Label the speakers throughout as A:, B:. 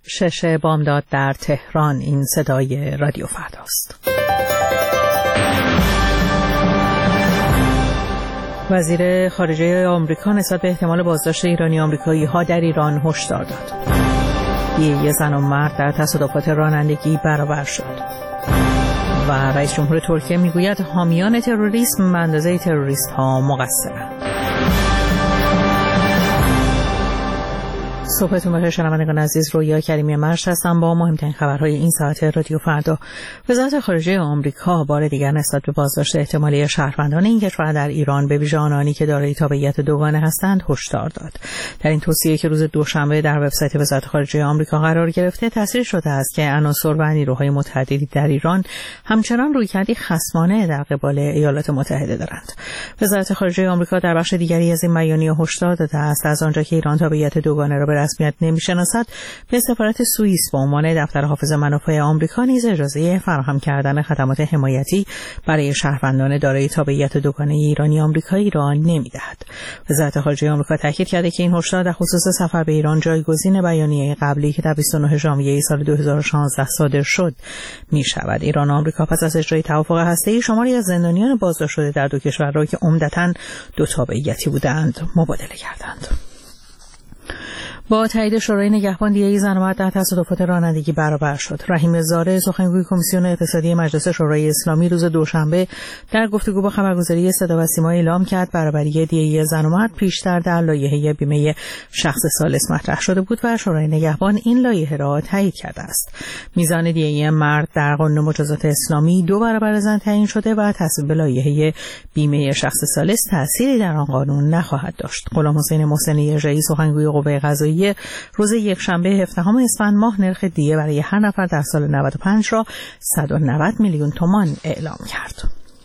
A: 6 بامداد در تهران. این صدای رادیو فرداست. وزیر خارجه آمریکا نسبت به احتمال بازداشت ایرانی آمریکایی ها در ایران هشدار داد. یه زن و مرد در تصادفات رانندگی برابر شد. و رئیس جمهور ترکیه میگوید حامیان تروریسم به اندازه تروریست ها مقصرند. صبحتون بخیر شنوندگان عزیز، رویا کریمی مرش هستم با مهمترین خبرهای این ساعت رادیو فردا. وزارت خارجه آمریکا بار دیگر نسبت به بازداشت احتمالی شهروندان این کشور در ایران به ویژه آنانی که دارای تابعیت دوگانه هستند هشدار داد. در این توصیه که روز دوشنبه در وبسایت وزارت خارجه آمریکا قرار گرفته تصریح شده است که عناصر و نیروهای متعددی در ایران همچنان رویکردی خصمانه در قبال ایالات متحده دارند. وزارت خارجه آمریکا در بخش دیگری از این بیانیه هشدار داده است از آنجا که ایران تابعیت دوگانه را رسمیت نمی‌شناسد، به سفارت سوئیس به عنوان دفتر حافظ منافع آمریکا نیز اجازه فراهم کردن خدمات حمایتی برای شهروندان دارای تابعیت دوگانه ایرانی آمریکایی را نمی‌دهد. وزارت خارجه آمریکا تاکید کرده که این هشدار در خصوص سفر به ایران جایگزین بیانیه قبلی که در 29 ژانویه سال 2016 صادر شد می‌شود. ایران و آمریکا پس از اجرای توافق هسته‌ای شماری از زندانیان بازداشت شده در دو کشور را که عمدتاً دو تابعیتی بودند مبادله کردند. با تایید شورای نگهبان دیه زن و مرد در تصادفات رانندگی برابر شد. رحیم زاره سخنگوی کمیسیون اقتصادی مجلس شورای اسلامی روز دوشنبه در گفتگو با خبرگزاری صدا و سیما اعلام کرد برابری دیه زن و مرد پیشتر در لایحه بیمه شخص ثالث مطرح شده بود و شورای نگهبان این لایحه را تایید کرده است. میزان دیه مرد در قانون مجازات اسلامی 2 برابر زن تعیین شده و تصویب لایحه بیمه شخص ثالث تأثیری در آن قانون نخواهد داشت. غلام حسین محسنی رئیس سخنگوی قوه قضاییه روز یکشنبه 17 اسفند ماه نرخ دیه برای هر نفر در سال 95 را 190 میلیون تومان اعلام کرد.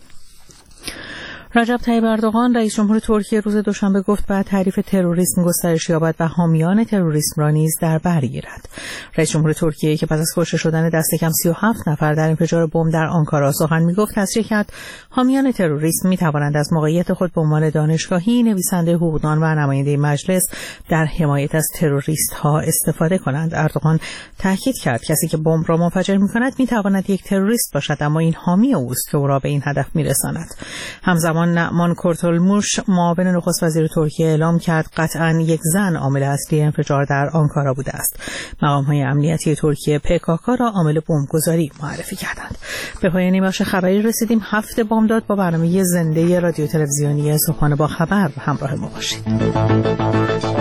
A: رجب طیب اردوغان رئیس جمهور ترکیه روز دوشنبه گفت بعد تعریف تروریسم گسترش یابد و حامیان تروریسم را نیز در بر گیرد. رئیس جمهور ترکیه که پس از کشته شدن دست کم 37 نفر در انفجار بمب در آنکارا سخن میگفت تصریح کرد حامیان تروریسم میتوانند از موقعیت خود به عنوان دانشگاهی، نویسنده، حقوقدان و نماینده مجلس در حمایت از تروریست ها استفاده کنند. اردوغان تاکید کرد کسی که بمب را منفجر میکند میتواند یک تروریست باشد، اما این حامی اوست که او را به این هدف میرساند. همزمان نعمان کورتولموش معاون نخست وزیر ترکیه اعلام کرد قطعاً یک زن عامل اصلی انفجار در آنکارا بوده است. مقام‌های امنیتی ترکیه PKK را عامل بمبگذاری معرفی کردند. به پایان این بخش خبری رسیدیم. 7 بامداد با برنامه زنده رادیو تلویزیونی صبحانه با خبر همراه ما باشید.